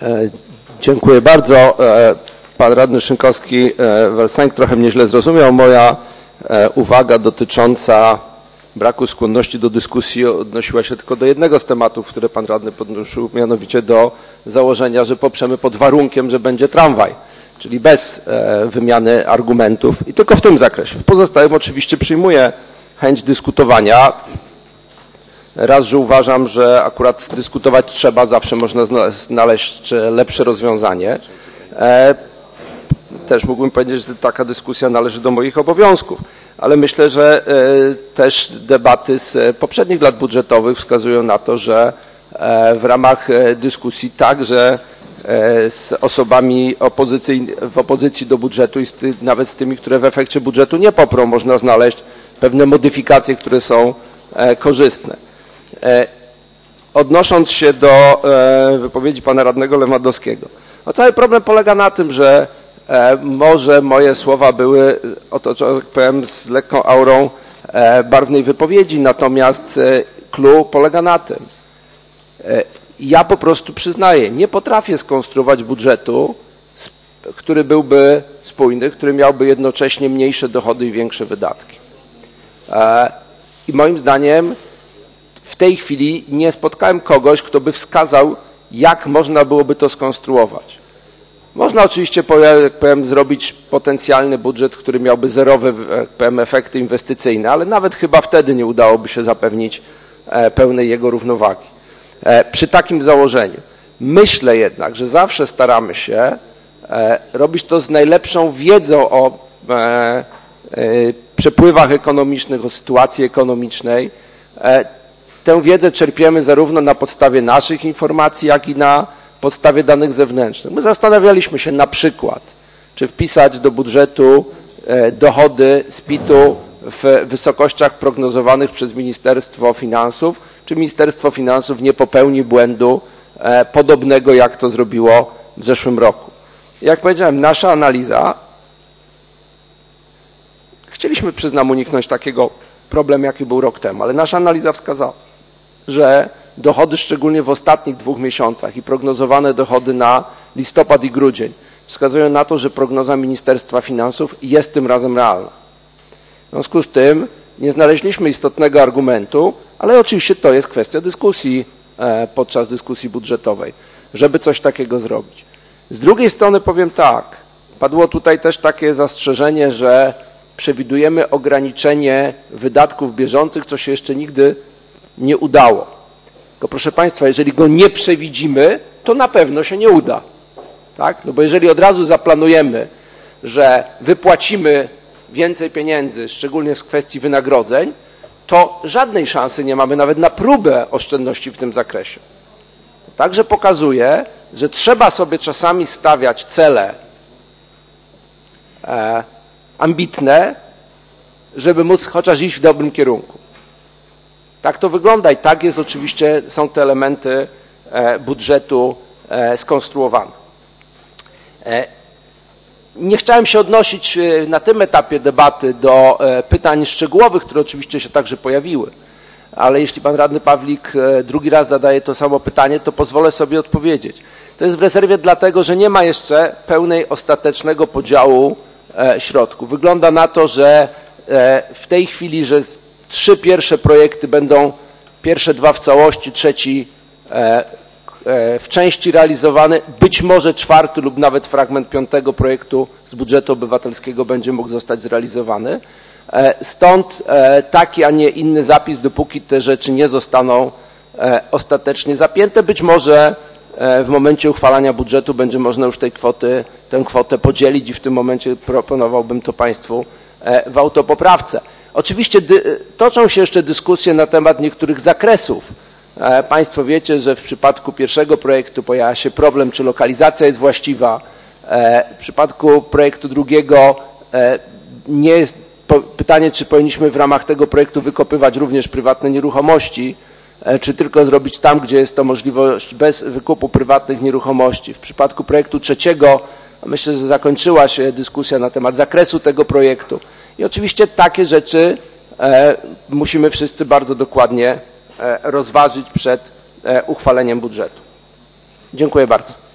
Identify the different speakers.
Speaker 1: Dziękuję bardzo. Pan radny Szynkowski-Welsenk trochę mnie źle zrozumiał. Moja uwaga dotycząca braku skłonności do dyskusji odnosiła się tylko do jednego z tematów, które pan radny podnosił, mianowicie do założenia, że poprzemy pod warunkiem, że będzie tramwaj, czyli bez wymiany argumentów i tylko w tym zakresie. W pozostałym oczywiście przyjmuję chęć dyskutowania. Raz, że uważam, że akurat dyskutować trzeba, zawsze można znaleźć lepsze rozwiązanie. Też mógłbym powiedzieć, że taka dyskusja należy do moich obowiązków, ale myślę, że też debaty z poprzednich lat budżetowych wskazują na to, że w ramach dyskusji także z osobami w opozycji do budżetu i nawet z tymi, które w efekcie budżetu nie poprą, można znaleźć pewne modyfikacje, które są korzystne. Odnosząc się do wypowiedzi pana radnego Lewandowskiego, no cały problem polega na tym, że może moje słowa były otoczone, jak powiem, z lekką aurą barwnej wypowiedzi, natomiast clou polega na tym. Ja po prostu przyznaję, nie potrafię skonstruować budżetu, który byłby spójny, który miałby jednocześnie mniejsze dochody i większe wydatki. I moim zdaniem w tej chwili nie spotkałem kogoś, kto by wskazał, jak można byłoby to skonstruować. Można oczywiście, jak powiem, zrobić potencjalny budżet, który miałby zerowe, jak powiem, efekty inwestycyjne, ale nawet chyba wtedy nie udałoby się zapewnić pełnej jego równowagi. Przy takim założeniu. Myślę jednak, że zawsze staramy się robić to z najlepszą wiedzą o przepływach ekonomicznych, o sytuacji ekonomicznej. Tę wiedzę czerpiemy zarówno na podstawie naszych informacji, jak i na podstawie danych zewnętrznych. My zastanawialiśmy się na przykład, czy wpisać do budżetu dochody z PIT-u w wysokościach prognozowanych przez Ministerstwo Finansów, czy Ministerstwo Finansów nie popełni błędu podobnego, jak to zrobiło w zeszłym roku. Jak powiedziałem, nasza analiza, chcieliśmy, przyznam, uniknąć takiego problemu, jaki był rok temu, ale nasza analiza wskazała, że dochody szczególnie w ostatnich 2 miesiącach i prognozowane dochody na listopad i grudzień wskazują na to, że prognoza Ministerstwa Finansów jest tym razem realna. W związku z tym nie znaleźliśmy istotnego argumentu, ale oczywiście to jest kwestia dyskusji podczas dyskusji budżetowej, żeby coś takiego zrobić. Z drugiej strony powiem tak, padło tutaj też takie zastrzeżenie, że przewidujemy ograniczenie wydatków bieżących, co się jeszcze nigdy nie udało. Tylko proszę Państwa, jeżeli go nie przewidzimy, to na pewno się nie uda. Tak? No bo jeżeli od razu zaplanujemy, że wypłacimy więcej pieniędzy, szczególnie w kwestii wynagrodzeń, to żadnej szansy nie mamy nawet na próbę oszczędności w tym zakresie. Także pokazuje, że trzeba sobie czasami stawiać cele ambitne, żeby móc chociaż iść w dobrym kierunku. Tak to wygląda i tak jest oczywiście, są te elementy budżetu skonstruowane. Nie chciałem się odnosić na tym etapie debaty do pytań szczegółowych, które oczywiście się także pojawiły, ale jeśli pan radny Pawlik drugi raz zadaje to samo pytanie, to pozwolę sobie odpowiedzieć. To jest w rezerwie dlatego, że nie ma jeszcze pełnej, ostatecznego podziału środków. Wygląda na to, że w tej chwili, że 3 pierwsze projekty będą, pierwsze 2 w całości, trzeci w części realizowany, być może 4. lub nawet fragment 5. projektu z budżetu obywatelskiego będzie mógł zostać zrealizowany. Stąd taki, a nie inny zapis, dopóki te rzeczy nie zostaną ostatecznie zapięte. Być może w momencie uchwalania budżetu będzie można już tę kwotę podzielić i w tym momencie proponowałbym to Państwu w autopoprawce. Oczywiście toczą się jeszcze dyskusje na temat niektórych zakresów. Państwo wiecie, że w przypadku pierwszego projektu pojawia się problem, czy lokalizacja jest właściwa. W przypadku projektu drugiego nie jest pytanie, czy powinniśmy w ramach tego projektu wykopywać również prywatne nieruchomości, czy tylko zrobić tam, gdzie jest to możliwość bez wykupu prywatnych nieruchomości. W przypadku projektu trzeciego myślę, że zakończyła się dyskusja na temat zakresu tego projektu. I oczywiście takie rzeczy musimy wszyscy bardzo dokładnie rozważyć przed uchwaleniem budżetu. Dziękuję bardzo.